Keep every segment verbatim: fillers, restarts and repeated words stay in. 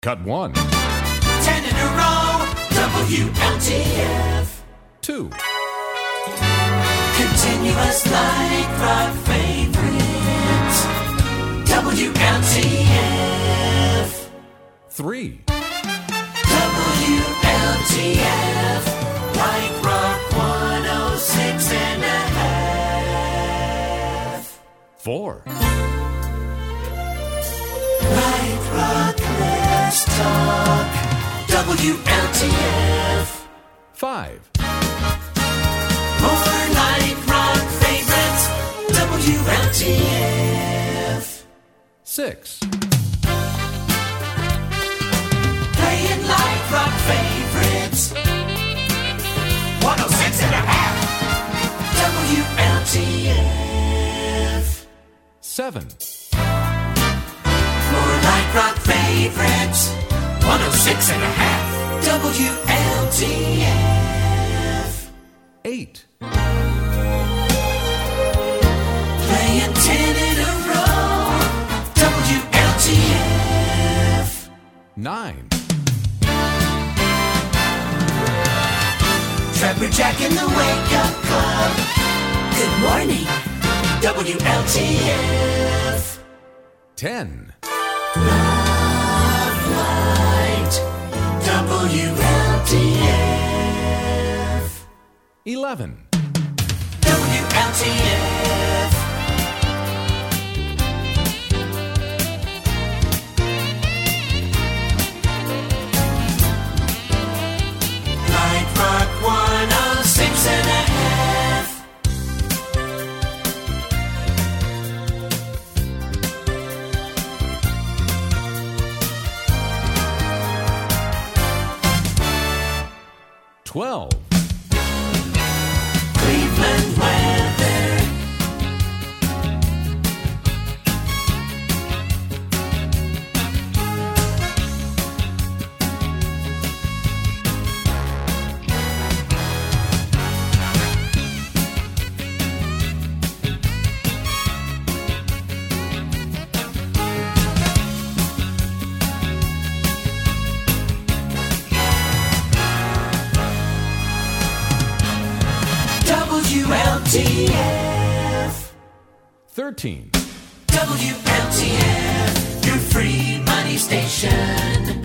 Cut one. Ten in a row, W L T F. Two. Continuous light rock favorites, W L T F. Three. W L T F, Light Rock one oh six and a half. Four. Light Rock, let's talk, W L T F. Five. More Light Rock favorites, W L T F. Six. Playing Light Rock favorites, one oh six and a half, W L T F. Seven. More Light Rock favorites, one oh six and a half, W L T F. Eight. Playing ten in a row, W L T F. Nine. Trevor Jack in the Wake Up Club. Good morning, W L T F. Ten. Love Light, W L T F. Eleven. W L T F. Light Rock one oh six and a half. Twelve. Cleveland weather. W L T F. Thirteen. W L T F, your free money station.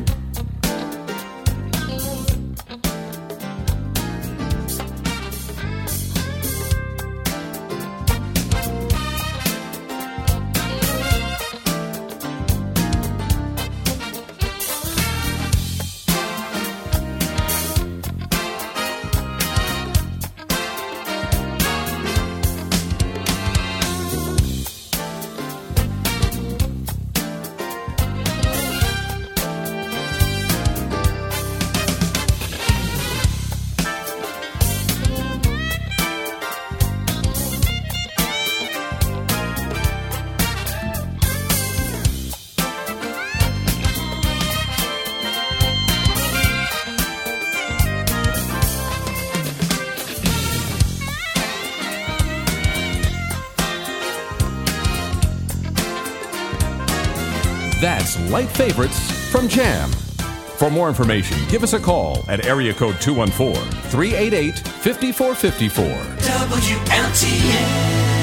That's Light Favorites from Jam. For more information, give us a call at area code two one four, three eight eight, five four five four. W L T F.